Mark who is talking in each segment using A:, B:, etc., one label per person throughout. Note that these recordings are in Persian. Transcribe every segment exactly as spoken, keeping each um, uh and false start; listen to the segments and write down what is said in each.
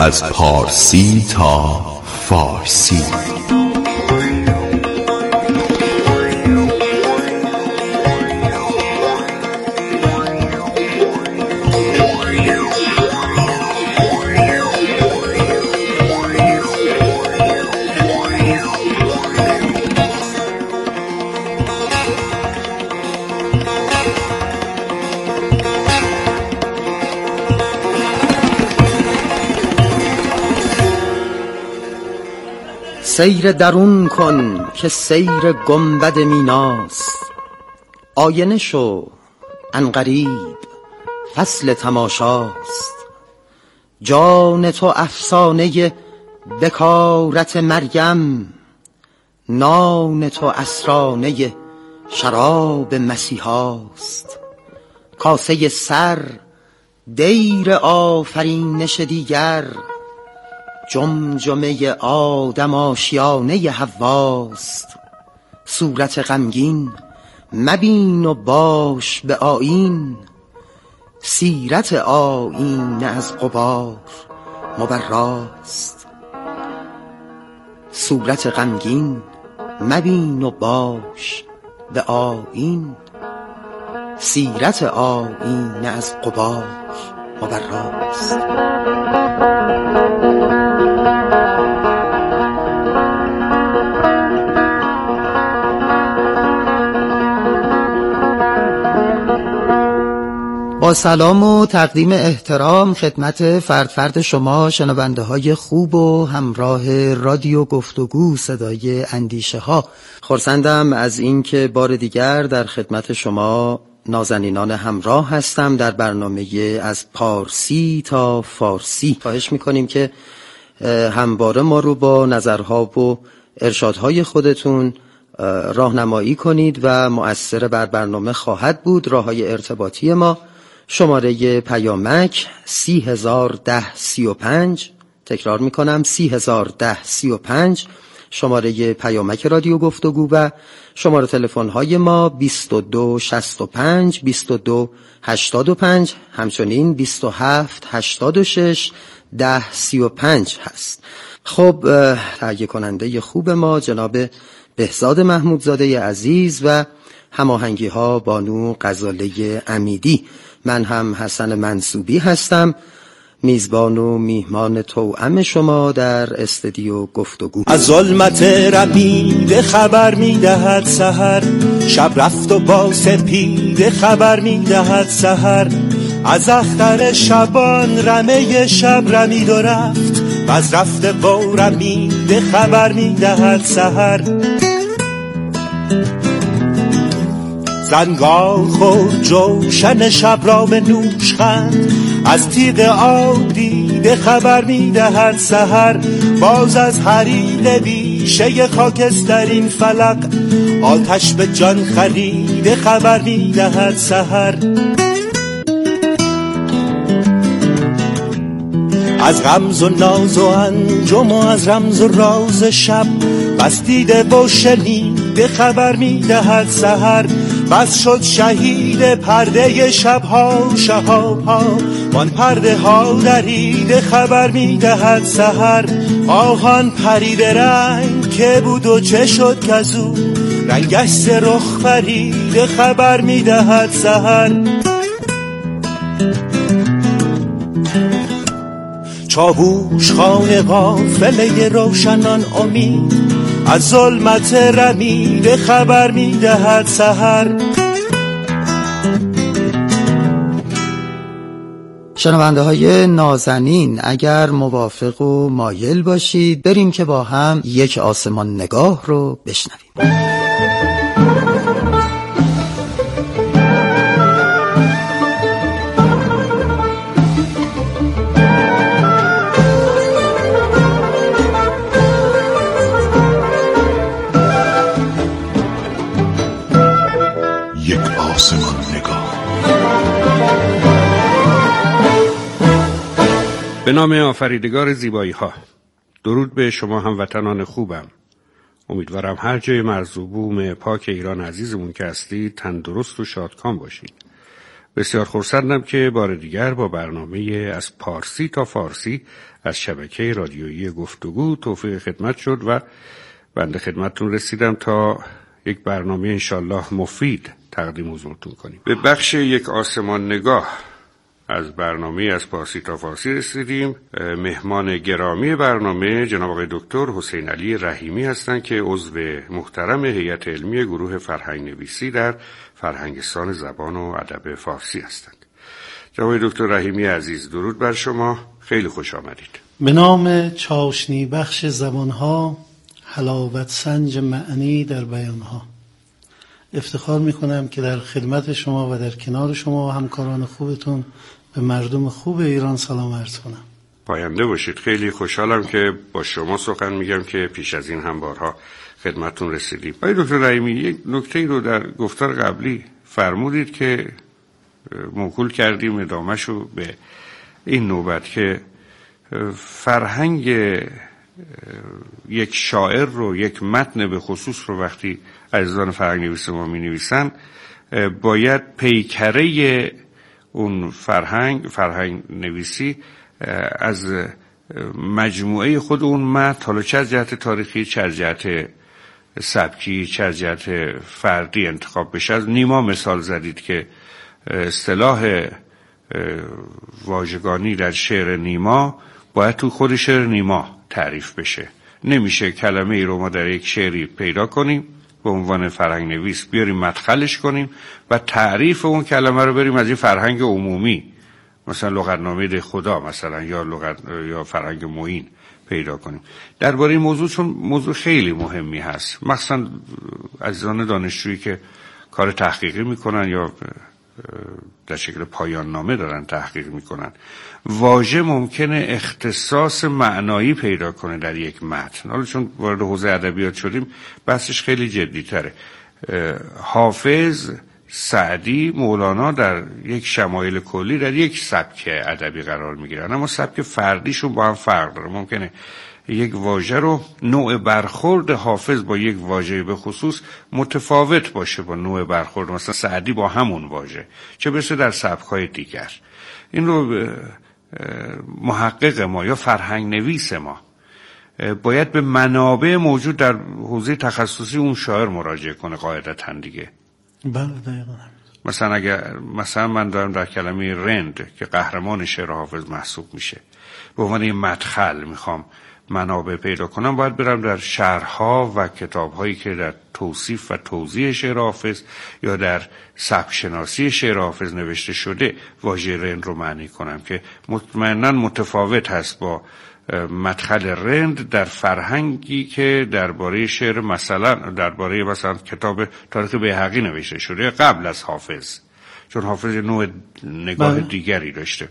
A: از پارسی تا فارسی.
B: سیر درون کن که سیر گنبد میناست، آینه شو عنقریب فصل تماشاست. جان تو افسانه بکارت مریم، نان تو اسرانه شراب مسیحاست. کاسه سر دیر آفرینش دیگر، جمجمه آدم آشیانه حواست. صورت غمگین مبین و باش به آیین، سیرت آیینه از غبار مبراست. صورت غمگین مبین و باش به آیین، سیرت آیینه از غبار مبراست. با سلام و تقدیم احترام خدمت فرد فرد شما شنونده های خوب و همراه رادیو گفتگو صدای اندیشه ها، خرسندم از این که بار دیگر در خدمت شما نازنینان همراه هستم در برنامه از پارسی تا فارسی. خواهش میکنیم که همواره ما رو با نظرها و ارشادهای خودتون راهنمایی کنید و مؤثر بر برنامه خواهد بود. راههای ارتباطی ما: شماره پیامک سی هزار ده سی و پنج، تکرار میکنم سی هزار ده سی و پنج شماره پیامک رادیو گفتگو، و شماره تلفن های ما بیست و دو شصت و پنج بیست و دو هشتاد و پنج، همچنین بیست و هفت هشتاد و شش ده سی و پنج هست. خب تهیه کننده خوب ما جناب بهزاد محمودزاده عزیز و هماهنگی ها بانو غزاله امیدی. من هم حسن منصوبی هستم، میزبان و میهمان توأم شما در استودیو گفتگو.
C: از ظلمت رمیده خبر میدهد سحر، شب رفت و با سپیده خبر میدهد سحر. از اختر شبان رمه شب رمید و رفت، و از رفته با رمیده خبر میدهد سحر. زنگار خورد جوشن شب را به نوشخند، از تیغ آب دیده خبر میدهد سحر. باز از حریر بیشه خاکسترین فلق، آتش به جان خریده خبر میدهد سحر. از غمز و ناز و انجم و از رمز و راز شب، بس دیده و شنیده خبر میدهد سحر. بس شد شهید پرده شبها شهابها، وان پرده ها دریده خبر میدهد سحر. آهان پرید رنگ که بود و چه شد کزو، رنگش ز رخ پریده خبر میدهد سحر. چاووش خانه قافله روشنان امید، از ظلمت رمیده خبر میدهد سحر.
B: شنونده های نازنین، اگر موافق و مایل باشید بریم که با هم یک آسمان نگاه رو بشنویم.
D: به نام آفریدگار زیبایی ها، درود به شما هموطنان خوبم. امیدوارم هر جای مرز و بوم پاک ایران عزیزمون که هستید تندرست و شادکام باشید بسیار خرسندم که بار دیگر با برنامه از پارسی تا فارسی از شبکه رادیویی گفتگو توفیق خدمت شد و بنده خدمتتون رسیدم تا یک برنامه انشالله مفید تقدیم حضورتون کنیم. به بخش یک آسمان نگاه از برنامه از پارسی تا فارسی رسیدیم. مهمان گرامی برنامه جناب آقای دکتر حسین علی رحیمی هستند که عضو محترم هیئت علمی گروه فرهنگ نویسی در فرهنگستان زبان و ادب فارسی هستند. جناب آقای دکتر رحیمی عزیز، درود بر شما، خیلی خوش آمدید.
E: به نام چاشنی بخش زبانها، حلاوت سنج معنی در بیانها. افتخار میکنم که در خدمت شما و در کنار شما و همکاران خوبتون به مردم خوب ایران سلام عرض کنم.
D: پاینده باشید. خیلی خوشحالم که با شما سخن میگم که پیش از این هم بارها خدمتتون رسیدیم. آقای دکتر رحیمی، یک نکته رو در گفتار قبلی فرمودید که موکول کردیم ادامهشو به این نوبت که فرهنگ یک شاعر رو، یک متن به خصوص رو وقتی عزیزان فرهنگ نویس ما می نویسن، باید پیکره اون فرهنگ فرهنگ نویسی از مجموعه خود اون متن، حالا چه از جهت تاریخی، چه از جهت سبکی، چه از جهت فردی انتخاب بشه. از نیما مثال زدید که اصطلاح واژگانی در شعر نیما باید تو خود شعر نیما تعریف بشه. نمیشه کلمه ای رو ما در یک شعری پیدا کنیم به عنوان فرهنگ نویس بیاریم مدخلش کنیم و تعریف اون کلمه رو بریم از این فرهنگ عمومی، مثلا لغتنامه ده خدا مثلا یا لغت یا فرهنگ معین پیدا کنیم. درباره این موضوع، چون موضوع خیلی مهمی هست، مخصوصا عزیزان دانشجویی که کار تحقیقی میکنن یا در شکل پایان نامه دارن تحقیق میکنن، واژه ممکنه اختصاص معنایی پیدا کنه در یک متن. حالا چون وارد حوزه ادبیات شدیم بحثش خیلی جدی تره. حافظ، سعدی، مولانا در یک شمایل کلی در یک سبک ادبی قرار میگیرن، اما سبک فردیشون با هم فرق داره. ممکنه یک واژه رو نوع برخورد حافظ با یک واژه به خصوص متفاوت باشه با نوع برخورد مثلا سعدی با همون واژه، چه برسه در سبک‌های دیگر. این رو محقق ما یا فرهنگ نویس ما باید به منابع موجود در حوزه تخصصی اون شاعر مراجعه کنه قاعدتاً دیگه.
E: بله دقیقاً.
D: مثلا اگر مثلا من دارم در کلمه رند که قهرمان شعر حافظ محسوب میشه، به عنوان این مدخل میخوام منابع پیدا کنم، باید برم در شرح‌ها و کتاب‌هایی که در توصیف و توضیح شعر حافظ یا در سبک شناسی شعر حافظ نوشته شده واژه رند رو معنی کنم که مطمئناً متفاوت هست با مدخل رند در فرهنگی که درباره شعر مثلا درباره مثلا کتاب تاریخ بیهقی نوشته شده قبل از حافظ، چون حافظ نوع نگاه بله. دیگری داشته.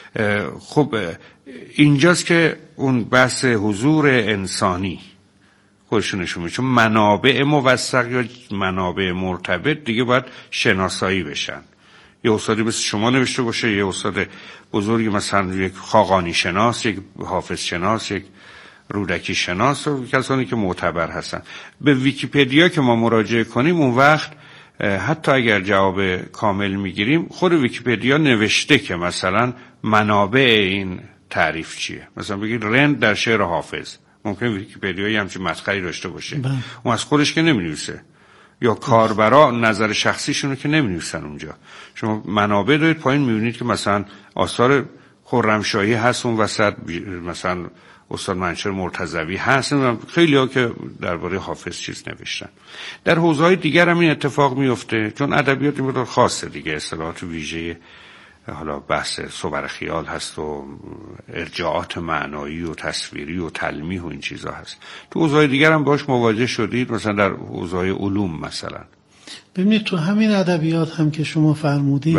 D: خب اینجاست که اون بحث حضور انسانی خودشون نشون میده، چون منابع موثق یا منابع مرتبط دیگه باید شناسایی بشن. یه استادی مثل شما نوشته باشه، یه استاد بزرگی مثلا یک خاقانی شناس، یک حافظ شناس، یک رودکی شناس و کسانی که معتبر هستن. به ویکی‌پدیا که ما مراجعه کنیم اون وقت حتی اگر جواب کامل میگیریم، خود ویکی‌پدیا نوشته که مثلا منابع این تعریف چیه. مثلا بگید رند در شعر حافظ، ممکن ویکی‌پدیایی همچین مدخلی داشته باشه، اون از خودش که نمی‌نویسه، یا کاربرا نظر شخصیشونو که نمی‌نویسن اونجا. شما منابع دارید پایین می‌بینید که مثلا آثار خرمشاهی هست اون وسط، مثلا استاد منشر مرتضوی هست، خیلی ها که درباره حافظ چیز نوشتن. در حوزه‌های دیگر هم این اتفاق میفته، چون ادبیات این مقدار خاصه دیگه، اصطلاحات ویژه، حالا بحث صور خیال هست و ارجاعات معنایی و تصویری و تلمیح و این چیزا هست. تو حوزه‌های دیگر هم باش مواجه شدید، مثلا در حوزه‌های علوم مثلا؟
E: ببینید تو همین ادبیات هم که شما فرمودید،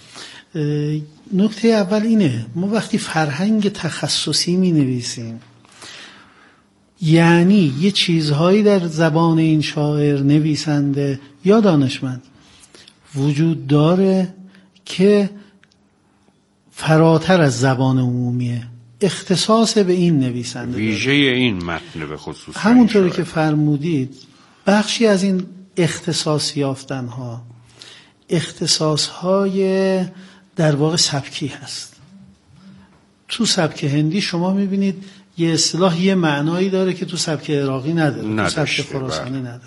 E: بله. نکته اول اینه، ما وقتی فرهنگ تخصصی می نویسیم یعنی یه چیزهایی در زبان این شاعر، نویسنده یا دانشمند وجود داره که فراتر از زبان عمومیه، اختصاص به این نویسنده،
D: ویژه این متن به خصوص.
E: همونطوری که فرمودید بخشی از این اختصاص یافتنها اختصاصهای در واقع سبکی هست. تو سبک هندی شما میبینید یه اصطلاح یه معنایی داره که تو سبک عراقی نداره، تو سبک خراسانی نداره.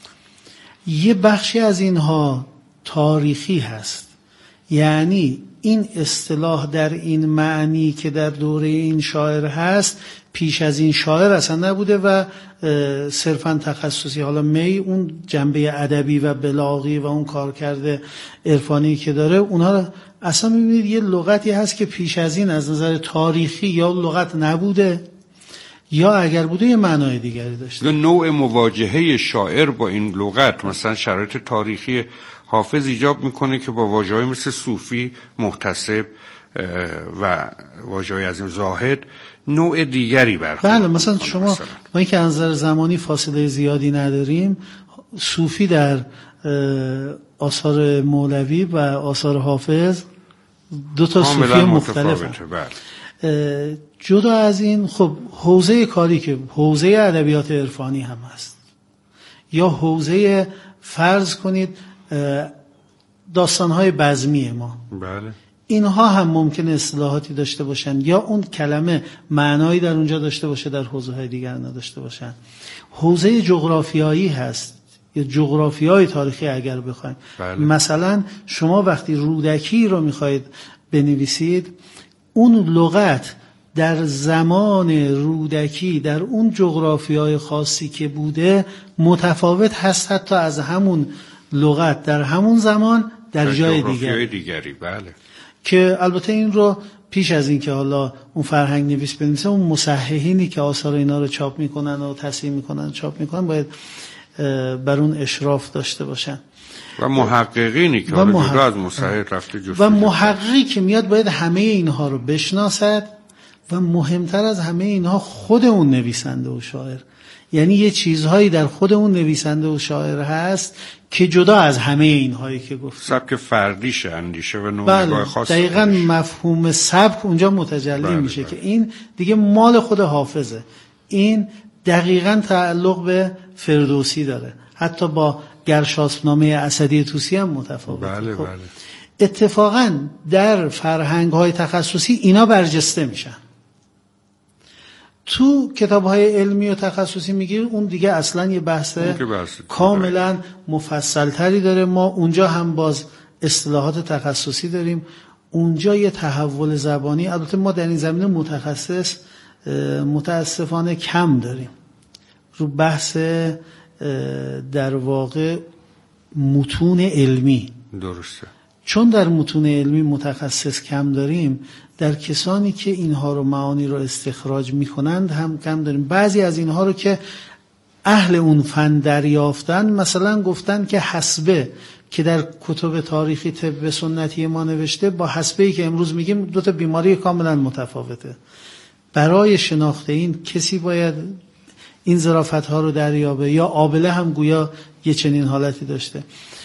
E: یه بخشی از اینها تاریخی هست، یعنی این اصطلاح در این معنی که در دوره این شاعر هست پیش از این شاعر اصلا نبوده و صرفا تخصصی. حالا می اون جنبه ادبی و بلاغی و اون کارکرد عرفانی که داره، اونها اصلا میبینید یه لغتی هست که پیش از این از نظر تاریخی یا لغت نبوده یا اگر بوده یه معنای دیگری داشته.
D: نوع مواجهه شاعر با این لغت، مثلا شرایط تاریخی حافظ ایجاب میکنه که با واژه‌های مثل صوفی، محتسب و واژه‌های از این زاهد نوع دیگری برخورد.
E: بله، مثلا شما مثلا. ما اینکه از نظر زمانی فاصله زیادی نداریم، صوفی در آثار مولوی و آثار حافظ دو تا صوفی مختلفه. جدا از این خب حوزه کاری که حوزه ادبیات عرفانی هم هست، یا حوزه فرض کنید داستان‌های بزمی ما،
D: بله،
E: اینها هم ممکن اصطلاحاتی داشته باشن یا اون کلمه معنایی در اونجا داشته باشه در حوزه‌های دیگر نداشته باشن. حوزه جغرافیایی هست یا جغرافیای تاریخی اگر بخوایم.
D: بله.
E: مثلا شما وقتی رودکی رو میخواید بنویسید، اون لغت در زمان رودکی در اون جغرافیای خاصی که بوده متفاوت هست حتی از همون لغت در همون زمان در, در جای دیگری.
D: دیگری بله.
E: که البته این رو پیش از این که حالا اون فرهنگ نویس بنویسه، اون مصححینی که آثار اینا رو چاپ میکنن و تصحیح میکنن چاپ میکنن باید بر اون اشراف داشته باشن
D: و محققینی که حالا محقق... جدا از مصحح رفته جستجو
E: و محققی که میاد باید همه اینها رو بشناسد و مهمتر از همه اینها خود اون نویسنده و شاعر. یعنی یه چیزهایی در خود اون نویسنده و شاعر هست که جدا از همه اینهایی که گفت،
D: سبک فردیشه، اندیشه و نوع‌های خاص.
E: دقیقاً مفهوم سبک اونجا متجلی بله میشه بله. که این دیگه مال خود حافظه، این دقیقاً تعلق به فردوسی داره، حتی با گرشاسب‌نامه اسدی طوسی هم متفاوته.
D: بله
E: خب.
D: بله.
E: اتفاقاً در فرهنگ‌های تخصصی اینا برجسته میشن. تو کتاب‌های علمی و تخصصی میگیر اون دیگه اصلا یه بحث کاملا مفصل تری داره. ما اونجا هم باز اصطلاحات تخصصی داریم، اونجا یه تحول زبانی، البته ما در این زمینه متخصص متاسفانه کم داریم رو بحث در واقع متون علمی.
D: درسته.
E: چون در متون علمی متخصص کم داریم، در کسانی که اینها رو معانی رو استخراج میکنند هم کم داریم. بعضی از اینها رو که اهل اون فن دریافتن، مثلا گفتن که حسبه که در کتب تاریخی طب سنتی ما نوشته با حسبه‌ای که امروز میگیم دو تا بیماری کاملا متفاوته. برای شناخت این کسی باید این ظرافت‌ها رو دریابه. یا آبله هم گویا یه چنین حالتی داشته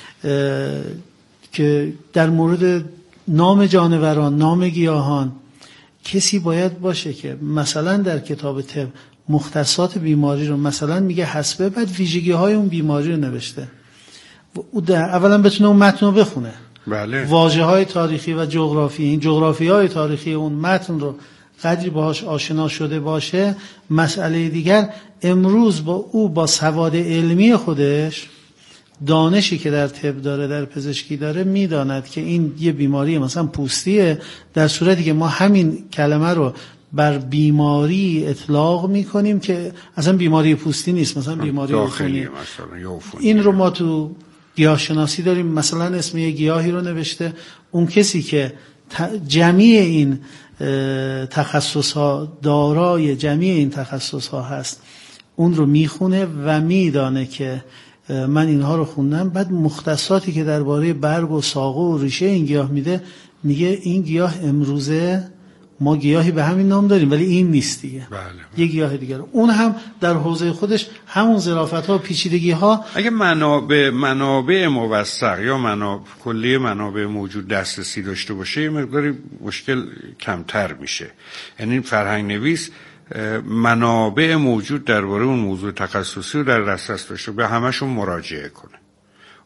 E: که در مورد نام جانوران، نام گیاهان کسی باید باشه که مثلا در کتاب طب مختصات بیماری رو مثلا میگه حسبه، بعد ویژگی های اون بیماری رو نوشته، او اولا بتونه اون متن رو بخونه.
D: بله.
E: واژه های تاریخی و جغرافی، این جغرافی های تاریخی اون متن رو قدری باهاش آشنا شده باشه. مسئله دیگر، امروز با او با سواد علمی خودش، دانشی که در طب داره، در پزشکی داره، میداند که این یه بیماری مثلا پوستیه، در صورتی که ما همین کلمه رو بر بیماری اطلاق میکنیم که اصلا بیماری پوستی نیست، مثلا بیماری عفونی. این رو ما تو گیاهشناسی داریم، مثلا اسم یه گیاهی رو نوشته، اون کسی که جمعی این تخصص ها دارای جمعی این تخصص ها هست اون رو میخونه و میدانه که من اینها رو خوندم، بعد مختصاتی که درباره برگ و ساقه و ریشه این گیاه میده، میگه این گیاه امروزه ما گیاهی به همین نام داریم ولی این نیست دیگه.
D: بله.
E: یه گیاه دیگه. اون هم در حوزه خودش همون ظرافت‌ها و پیچیدگی‌ها.
D: اگه منابع منابع موثق یا منابع کلی منابع موجود دسترسی داشته باشه، یه مقداری مشکل کمتر میشه. یعنی فرهنگ نویس منابع موجود درباره اون موضوع تخصصی رو در دسترس داشته، به همشون مراجعه کنه.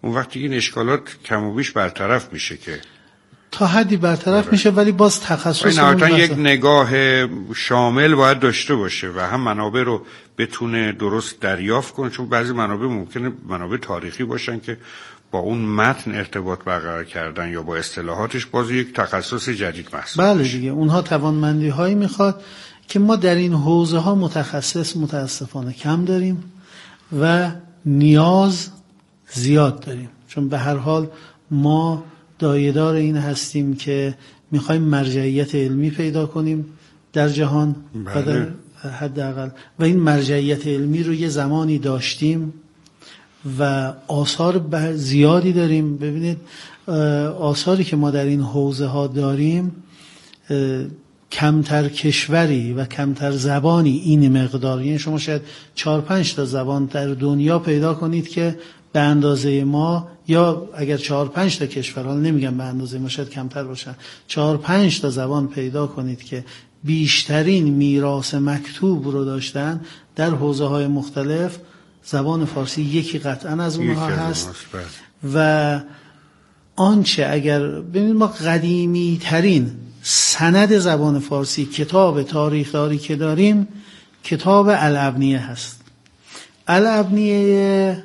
D: اون وقتی این اشکالات کم و بیش برطرف میشه که
E: تا حدی برطرف
D: داره.
E: میشه، ولی باز تخصص
D: نهایتاً یک نگاه شامل باید داشته باشه و هم منابع رو بتونه درست دریافت کنه، چون بعضی منابع ممکنه منابع تاریخی باشن که با اون متن ارتباط برقرار کردن یا با اصطلاحاتش باز یک تخصص جدید محسوب
E: بله
D: میشه.
E: دیگه اونها توانمندی هایی میخواد که ما در این حوزه ها متخصص متاسفانه کم داریم و نیاز زیاد داریم، چون به هر حال ما دایه‌دار این هستیم که میخوایم مرجعیت علمی پیدا کنیم در جهان
D: بله.
E: و در حداقل و این مرجعیت علمی رو یه زمانی داشتیم و آثار زیادی داریم. ببینید آثاری که ما در این حوزه ها داریم، کمتر کشوری و کمتر زبانی این مقدار، یعنی شما شاید چهار پنج تا زبان در دنیا پیدا کنید که به اندازه ما، یا اگر چهار پنج تا کشور، حالا نمیگم به اندازه ما، شاید کمتر باشن، چهار پنج تا زبان پیدا کنید که بیشترین میراث مکتوب رو داشتن در حوزه های مختلف. زبان فارسی یکی قطعا از اونها هست و آنچه اگر ببینید ما قدیمی ترین سند زبان فارسی، کتاب تاریخداری که داریم، کتاب الابنیه هست. الابنیه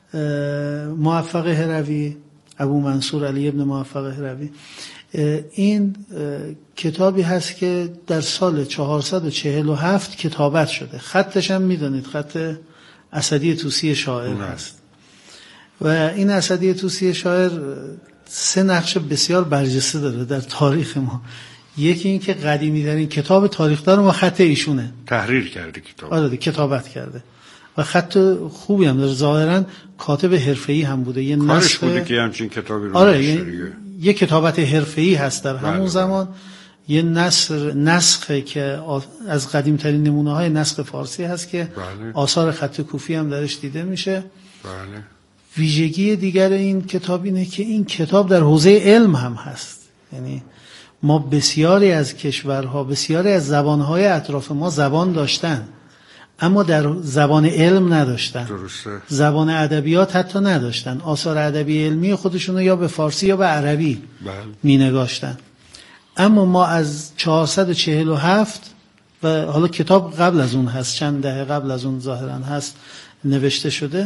E: موفق هروی، ابو منصور علی ابن موفق هروی، این کتابی هست که در سال چهارصد و چهل و هفت کتابت شده. خطش هم میدونید خط اسدی طوسی شاعر هست و این اسدی طوسی شاعر سه نقش بسیار برجسته داره در تاریخ ما. یکی این که قدیمی ترین کتاب تاریخدار ما خط ایشونه،
D: تحریر کرده کتاب،
E: آره کتابت کرده و خط خوبی هم داره، ظاهرا کاتب حرفه‌ای هم بوده، یه
D: کارش
E: نسخ
D: بوده که همچین کتابی رو
E: آره
D: یه,
E: یه کتابت حرفه‌ای هست در همون
D: بله.
E: زمان. یه نسخ نسخه که از قدیم ترین نمونه های نسخ فارسی هست که
D: بله.
E: آثار خط کوفی هم درش دیده میشه.
D: بله.
E: ویژگی دیگر این کتاب اینه که این کتاب در حوزه علم هم هست، یعنی ما بسیاری از کشورها، بسیاری از زبانهای اطراف ما زبان داشتن اما در زبان علم نداشتن.
D: درسته.
E: زبان ادبیات حتی نداشتن، آثار ادبی علمی خودشونو یا به فارسی یا به عربی
D: بله.
E: می نگاشتن. اما ما از چهارصد و چهل و هفت و حالا کتاب قبل از اون هست، چند دهه قبل از اون ظاهرا هست نوشته شده،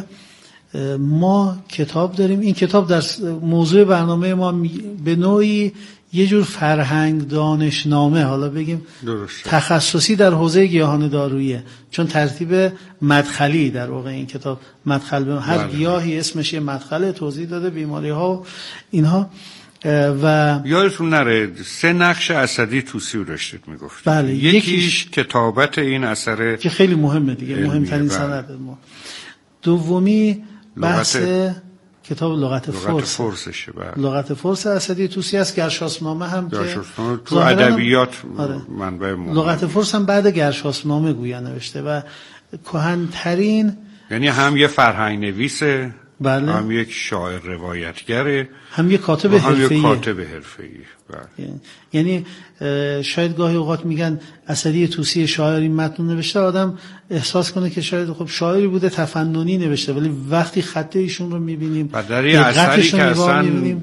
E: ما کتاب داریم. این کتاب در موضوع برنامه ما به نوعی یه جور فرهنگ دانشنامه، حالا بگیم
D: درسته.
E: تخصصی در حوزه گیاهان داروییه، چون ترتیب مدخلی در واقع این کتاب مدخل به هر
D: بله.
E: گیاهی اسمش یه مدخل، توضیح داده بیماری ها و اینها. و
D: یادتون نره سه نقش اسدی طوسی رو داشتید میگفت.
E: بله.
D: یکیش,
E: یکیش
D: کتابت این اثر
E: که خیلی مهمه دیگه، مهمترین
D: بله.
E: سند ما. دومی بحث
D: لغت...
E: کتاب لغت,
D: لغت
E: فرس
D: فرسشه. بله.
E: لغت فرس اسدی طوسی است. گرشاسنامه هم که
D: تو ادبیات
E: آره.
D: منبع مهم.
E: لغت فرس هم بعد گرشاسنامه گویا نوشته و کهن‌ترین،
D: یعنی هم یه فرهنگ نویسه،
E: بله.
D: هم یک شاعر روایتگره،
E: هم یک کاتب
D: هم یک
E: حرفه‌ای.
D: کاتب حرفه‌ای. بله.
E: یعنی شاید گاهی اوقات میگن اسدی طوسی شاعر این متن نوشته، آدم احساس کنه که شاید خب شاعری بوده تفننی نوشته، ولی وقتی خط ایشون رو میبینیم
D: و در این اثری که اصلا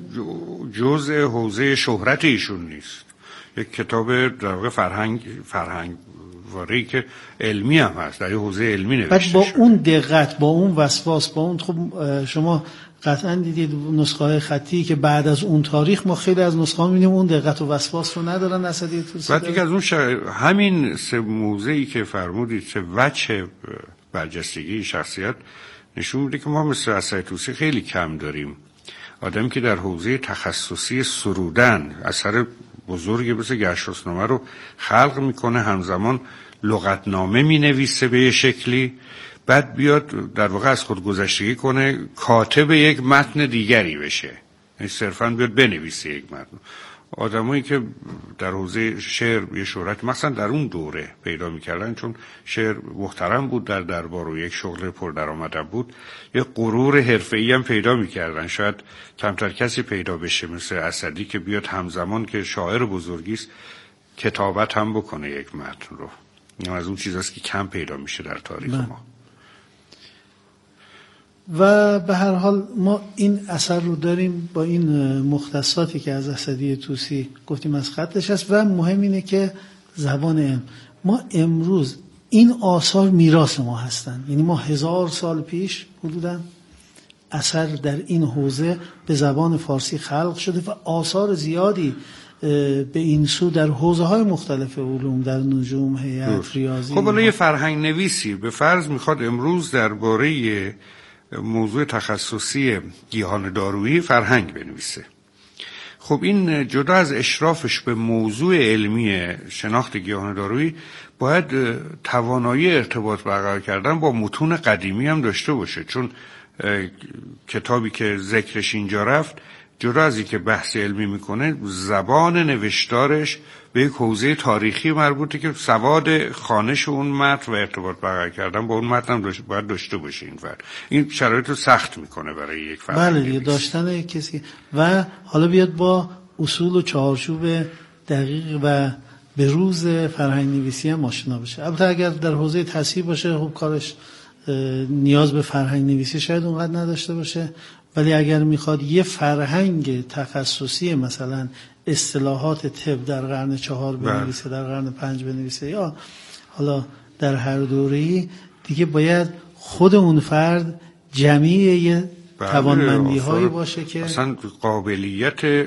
D: جزء حوزه شهرت ایشون نیست، یک کتاب در واقع فرهنگ فرهنگ واری که علمی هم هست، در حوزه علمی نوشته
E: بعد با
D: شده.
E: اون دقت، با اون وسواس، با اون خب شما قطعا دیدید نسخه های خطی که بعد از اون تاریخ ما خیلی از نسخه ها می‌بینیم اون دقت و وسواس رو ندارن اسدی طوسی.
D: بعد دیگه از اون شا... همین سه موضعی که فرمودید، سه وجه برجستگی شخصیت نشون میده که ما مثل اسدی طوسی خیلی کم داریم. آدمی که در حوزه تخصصی سرودن اثر بزرگی مثل گرشاسنامه رو خلق میکنه، همزمان لغتنامه مینویسه به یه شکلی، بعد بیاد در واقع از خود گذشتگی کنه، کاتب یک متن دیگری بشه، یعنی صرفاً بیاد بنویسه یک متن. آدمایی که در حوزه شعر یه شهرت مثلا در اون دوره پیدا میکردن، چون شعر محترم بود در دربار و یک شغل پردرآمد بود، یه غرور حرفه‌ای هم پیدا میکردن. شاید کمتر کسی پیدا بشه مثل اسدی که بیاد همزمان که شاعر بزرگی است کتابت هم بکنه یک متن رو. این از اون چیزاست که کم پیدا میشه در تاریخ ما.
E: و به هر حال ما این اثر رو داریم با این مختصاتی که از اسدی طوسی گفتیم از خطش هست. و مهم اینه که زبان علم، ما امروز این آثار میراث ما هستن، یعنی ما هزار سال پیش حدوداً اثر در این حوزه به زبان فارسی خلق شده و آثار زیادی به این سو در حوزه های مختلف علوم، در نجوم، هیئت، ریاضی.
D: خب حالا یه فرهنگ نویسی به فرض میخواد امروز درباره موضوع تخصصی گیاهان دارویی فرهنگ بنویسه. خب این جدا از اشرافش به موضوع علمی شناخت گیاهان دارویی باید توانایی ارتباط برقرار کردن با متون قدیمی هم داشته باشه، چون کتابی که ذکرش اینجا رفت جدا از این که بحث علمی میکنه، زبان نوشتارش به یک حوزه تاریخی مربوطه که سواد خوانش اون متن و ارتباط برقرار کردن با اون متن هم داشته باید داشته باشه. این فرد این شرایط رو سخت میکنه برای یک فرد.
E: بله، داشتن کسی و حالا بیاد با اصول و چارچوب دقیق و به روز فرهنگ نویسی هم آشنا بشه. البته اگر در حوزه تصحیح باشه خب کارش نیاز به فرهنگ نویسی شاید اونقدر نداشته باشه، ولی اگر میخواد یه فرهنگ تخصصی مثلا اصطلاحات طب در قرن چهار بنویسه، در قرن پنج بنویسه، یا حالا در هر دوره‌ای دیگه باید خود اون فرد جمعی یه توانمندی هایی باشه که
D: اصلا قابلیت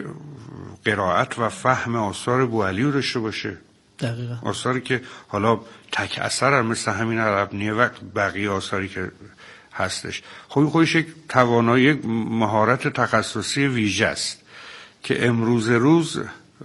D: قرائت و فهم آثار ابوعلی رو داشته باشه.
E: دقیقاً
D: آثاری که حالا تک اثر هم مثل همین عربنیه و بقیه آثاری که هستش. خب این خودش یک توانایی، مهارت تخصصی ویژه است که امروز روز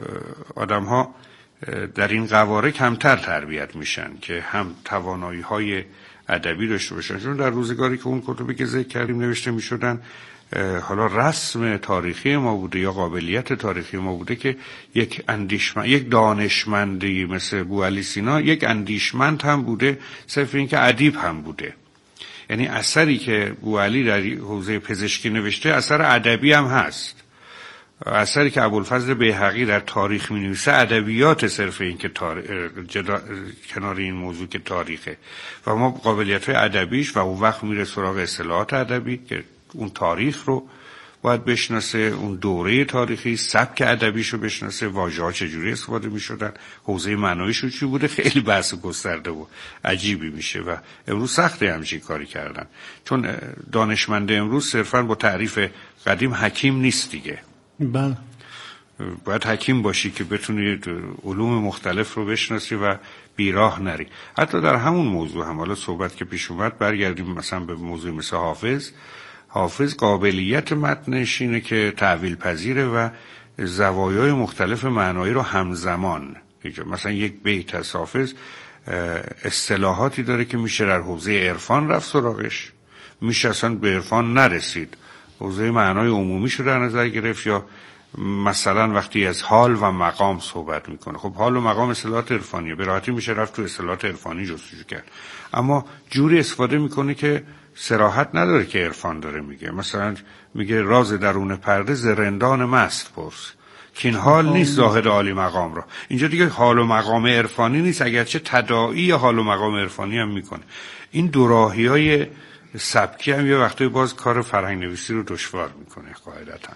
D: آدم ها در این قواره کمتر تربیت میشن که هم توانایی های ادبی داشته باشن، چون در روزگاری که اون کتبی که ذکر کردیم نوشته میشدن حالا رسم تاریخی ما بوده یا قابلیت تاریخی ما بوده که یک اندیشمند، یک دانشمندی مثل ابوعلی سینا یک اندیشمند هم بوده، صرف این که ادیب هم بوده. یعنی اثری که ابوعلی در حوزه پزشکی نوشته اثر ادبی هم هست. اثری که ابوالفضل بیهقی در تاریخ می‌نویسه ادبیات، صرف این که تاریخ جدا... کنار این موضوع که تاریخه و ما قابلیت‌های ادبیش و اون وقت میره سراغ اصطلاحات ادبی که اون تاریخ رو باید بشناسه، اون دوره تاریخی، سبک ادبیش رو بشناسه، واژه‌ها چجوری استفاده می‌شدن، حوزه معناییش رو چی بوده. خیلی بحث گسترده و عجیبی میشه و امروز سخته همچین کاری کردن، چون دانشمند امروز صرفاً با تعریف قدیم حکیم نیست دیگه.
E: بله،
D: باید حکیم باشی که بتونی علوم مختلف رو بشناسی و بیراه نری. حتی در همون موضوع هم حالا صحبت که پیش اومد برگردیم مثلا به موضوع مثل حافظ. حافظ قابلیت متنش اینه که تعویل پذیره و زوایای مختلف معنایی رو همزمان، مثلا یک بیت از حافظ اصطلاحاتی داره که میشه در حوزه عرفان رفت سراغش، میشه اصلا به عرفان نرسید، حوزه معنای عمومیش رو در نظر گرفت، یا مثلا وقتی از حال و مقام صحبت میکنه، خب حال و مقام اصطلاحات عرفانیه، به راحتی میشه رفت تو اصطلاحات عرفانی جستجو کرد، اما جوری استفاده میکنه که صراحت نداره که عرفان داره میگه. مثلا میگه راز درون پرده ز رندان مست پرس، که این حال نیست زاهد عالی مقام را. اینجا دیگه حال و مقام عرفانی نیست، اگرچه تداعی حال و مقام عرفانی هم میکنه. این دوراهی‌های سبکی هم یه وقتایی باز کار فرهنگ نویسی رو دشوار میکنه قاعدتاً.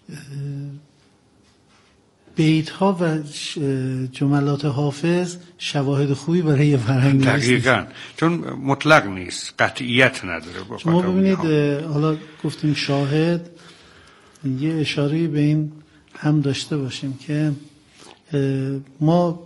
E: بیت ها و جملات حافظ شواهد خوبی برای فرهنگ نویسی.
D: دقیقاً، چون مطلق نیست، قطعیت نداره.
E: شما ببینید حالا گفتیم شاهد، یه اشاره به این هم داشته باشیم که ما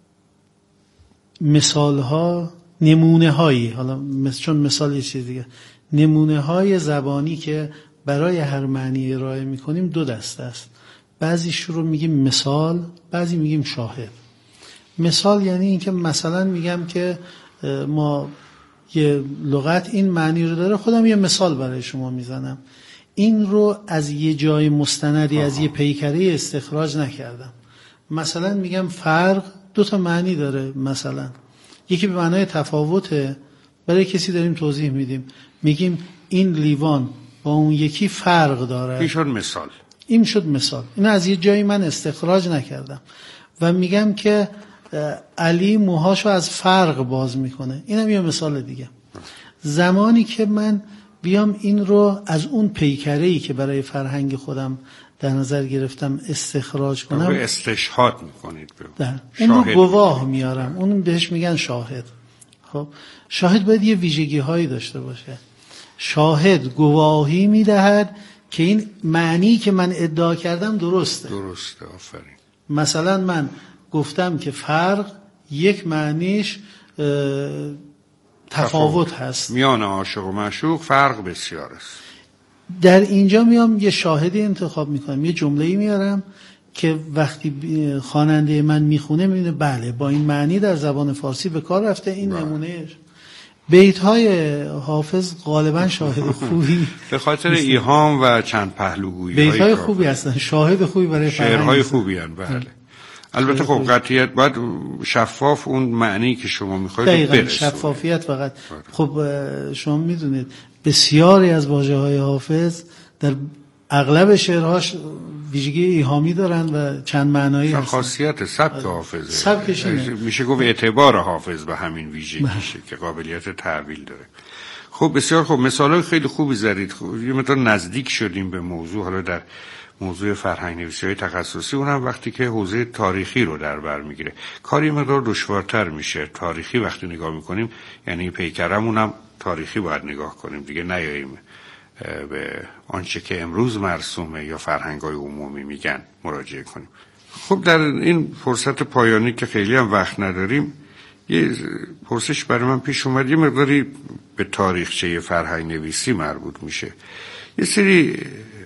E: مثال ها، نمونه هایی، حالا چون مثال یه چیز دیگه، نمونه های زبانی که برای هر معنی ارائه میکنیم دو دسته است. بعضیش رو میگیم مثال، بعضی میگیم شاهد. مثال یعنی این که مثلا میگم که ما یه لغت این معنی رو داره، خودم یه مثال برای شما میزنم، این رو از یه جای مستندی، از یه پیکره استخراج نکردم. مثلا میگم فرق دو تا معنی داره، مثلا یکی به معنای تفاوته، برای کسی داریم توضیح میدیم، میگیم این لیوان با اون یکی فرق داره.
D: این شد مثال.
E: این شد مثال. این از یه جایی من استخراج نکردم. و میگم که علی موهاشو از فرق باز میکنه، اینم یه مثال دیگه. زمانی که من بیام این رو از اون پیکره‌ای که برای فرهنگ خودم در نظر گرفتم استخراج کنم.
D: به استشهاد میکنید به
E: اون رو گواه میارم، اون بهش میگن شاهد. خب شاهد باید یه ویژگی هایی داشته باشه. شاهد گواهی میدهد که این معنی که من ادعا کردم درسته.
D: درسته، آفرین.
E: مثلا من گفتم که فرق یک معنیش تفاوت هست،
D: میان عاشق و معشوق فرق بسیار است.
E: در اینجا میام یه شاهدی انتخاب میکنم، یه جمله‌ای میارم که وقتی خواننده من میخونه میبینه بله با این معنی در زبان فارسی به کار رفته. این نمونهش. بیت‌های حافظ غالبا شاهد خوبی
D: به خاطر ایهام و چند پهلوگویی
E: بیت‌های خوبی هستن، شاهد خوبی برای
D: شعرهای خوبی هستن. بله. البته خب قطعیت باید شفاف اون معنی که شما میخواید برسونه.
E: شفافیت فقط. خب شما میدونید بسیاری از واژه‌های حافظ در اغلب شعرهاش ویژگی ایهامی دارن و چند معنایی هستن.
D: خاصیت سبک حافظه.
E: سبکش اینه.
D: میشه گفت اعتبار حافظ به همین ویژگیشه که قابلیت تحویل داره. خب بسیار خوب، مثالای خیلی خوبی زدید. خب یه مقدار نزدیک شدیم به موضوع. حالا در موضوع فرهنگ نویسی‌های تخصصی، اونم وقتی که حوزه تاریخی رو در بر میگیره کاری مقدار دشوارتر میشه. تاریخی وقتی نگاه میکنیم یعنی پیکرمون هم تاریخی باید نگاه کنیم دیگه، نیاییم به آنچه که امروز مرسومه یا فرهنگ‌های عمومی میگن مراجعه کنیم. خب در این فرصت پایانی که خیلی هم وقت نداریم، یه پرسش برای من پیش اومد، یه مقداری به تاریخچه فرهنگ نویسی مربوط میشه. یه سری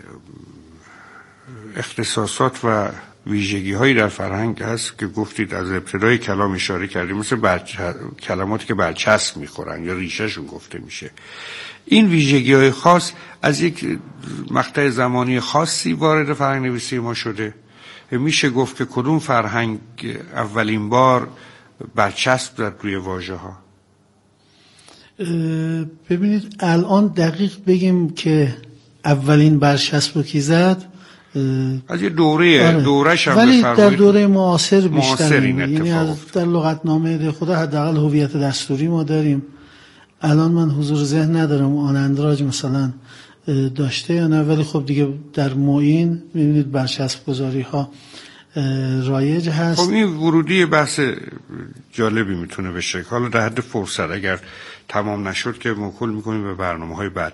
D: اختصاصات و ویژگی هایی در فرهنگ هست که گفتید از ابتدای کلام اشاره کردیم، مثل برچ... کلماتی که برچسب میخورن یا ریشهشون گفته میشه. این ویژگی های خاص از یک مقطع زمانی خاصی وارد فرهنگ نویسی ما شده. میشه گفت که کدوم فرهنگ اولین بار برچسب زد روی واژه ها؟
E: ببینید الان دقیق بگیم که اولین برچسب رو کی زد،
D: از یه دوره
E: آره.
D: دورش هم
E: ولی در دوره معاصر بیشتر، یعنی از
D: افتاد.
E: در لغتنامه ده خدا حداقل هویت دستوری ما داریم. الان من حضور ذهن ندارم آن اندراج مثلا داشته یا نه، ولی خب دیگه در معین میبینید برچسب گذاری ها رایج هست.
D: خب این ورودی بحث جالبی میتونه بشه. حالا در حد فرصت اگر تمام نشد که موکول میکنیم به برنامه های بعد.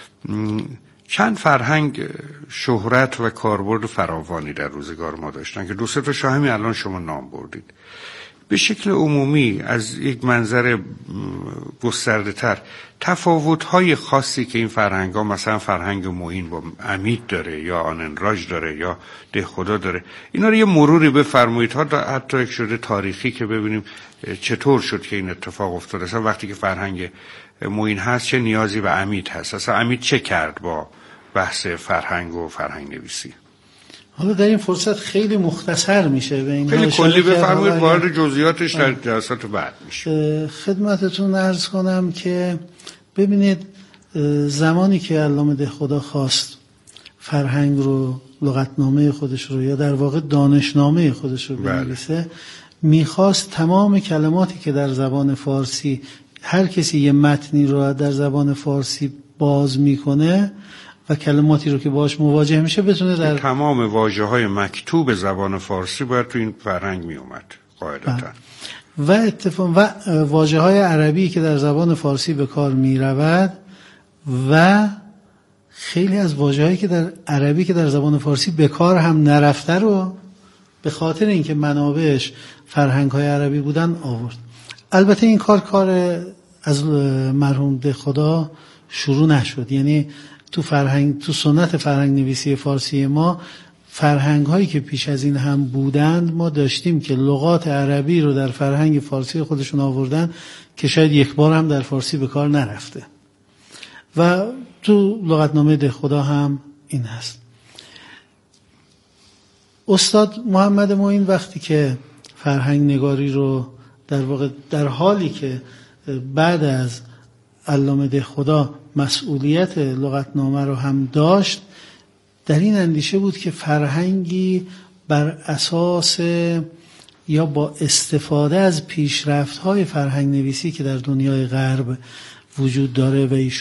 D: چند فرهنگ شهرت و کاربرد فراوانی در روزگار ما داشتن که دو سه تا همین الان شما نام بردید. به شکل عمومی از یک منظر گسترده تر تفاوت‌های خاصی که این فرهنگ‌ها، مثلا فرهنگ معین با عمید داره یا آنندراج داره یا دهخدا داره، اینا رو یه مروری بفرمایید، حتی یک شده تاریخی که ببینیم چطور شد که این اتفاق افتاد. اصلا وقتی که فرهنگ معین هست چه نیازی به عمید هست؟ اصلا عمید چه کرد با بحث فرهنگ و فرهنگ نویسی؟
E: حالا در این فرصت خیلی مختصر میشه به این
D: خیلی کلی بفرمایید، وارد جزئیاتش در جلسات بعد میشه.
E: خدمتتون عرض کنم که ببینید زمانی که علامه دهخدا خواست فرهنگ رو، لغتنامه خودش رو یا در واقع دانشنامه خودش رو بنویسه، میخواست تمام کلماتی که در زبان فارسی، هر کسی یه متنی رو در زبان فارسی باز میکنه و کلماتی رو که باش مواجه میشه بتونه در
D: تمام واژه‌های مکتوب زبان فارسی باید تو این فرهنگ می اومد قاعدتاً.
E: و اتفاق و واژه‌های عربی که در زبان فارسی به کار می رود و خیلی از واژه‌هایی که در عربی که در زبان فارسی به کار هم نرفته رو به خاطر اینکه منابعش فرهنگ‌های عربی بودن آورد. البته این کار کار از مرحوم دهخدا شروع نشد، یعنی تو فرهنگ تو سنت فرهنگ نویسی فارسی ما فرهنگ هایی که پیش از این هم بودند ما داشتیم که لغات عربی رو در فرهنگ فارسی خودشون آوردن که شاید یک بار هم در فارسی به کار نرفته و تو لغتنامه دهخدا هم این هست. استاد محمد معین وقتی که فرهنگ نگاری رو در واقع در حالی که بعد از علامه دهخدا مسئولیت لغتنامه رو هم داشت، در این اندیشه بود که فرهنگی بر اساس یا با استفاده از پیشرفت‌های فرهنگ نویسی که در دنیای غرب وجود داره و